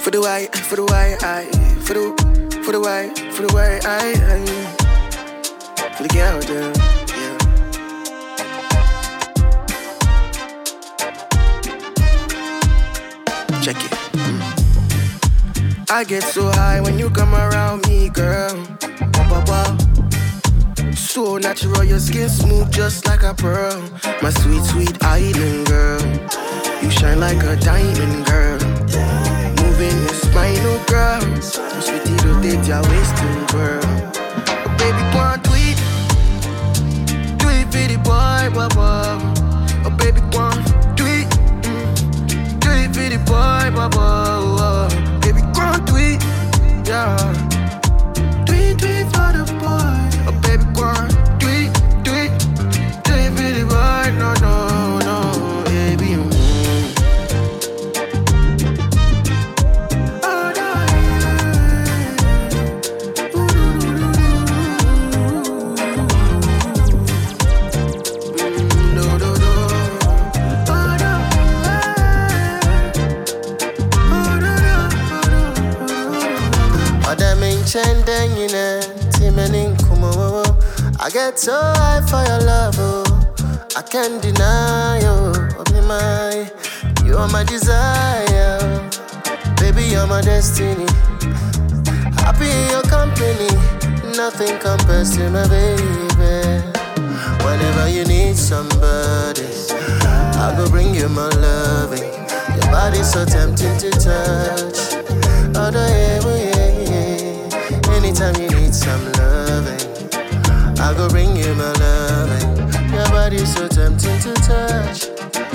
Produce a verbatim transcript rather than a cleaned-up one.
For the way, for the way, I, for the, for the way, for the way, I, I, for the girl, girl, yeah. Check it. Mm. I get so high when you come around me, girl. Wow, wow, wow. So natural, your skin smooth just like a pearl. My sweet, sweet island girl. You shine like a diamond, girl. Moving your spinal, girl. My sweetie, rotate your waist, girl. Oh, baby, go on, tweet. Do it for the boy, wow, wow. Oh, baby, go on, tweet. Mm. Do it for the boy, wow, wow. Baby, go on, tweet. Yeah. Tweet, tweet for the boy. Oh, baby, go on, tweet, tweet. Do it for the boy, no, no, no, baby. Mm. I get so high for your love, oh. I can't deny you, oh, be my. You are my desire, baby, you're my destiny. Happy in your company, nothing compares to my baby. Whenever you need somebody, I go bring you my loving. Your body's so tempting to touch. Oh, yeah, yeah, yeah. Anytime you need some loving, I go bring you my loving. Your body's so tempting to touch.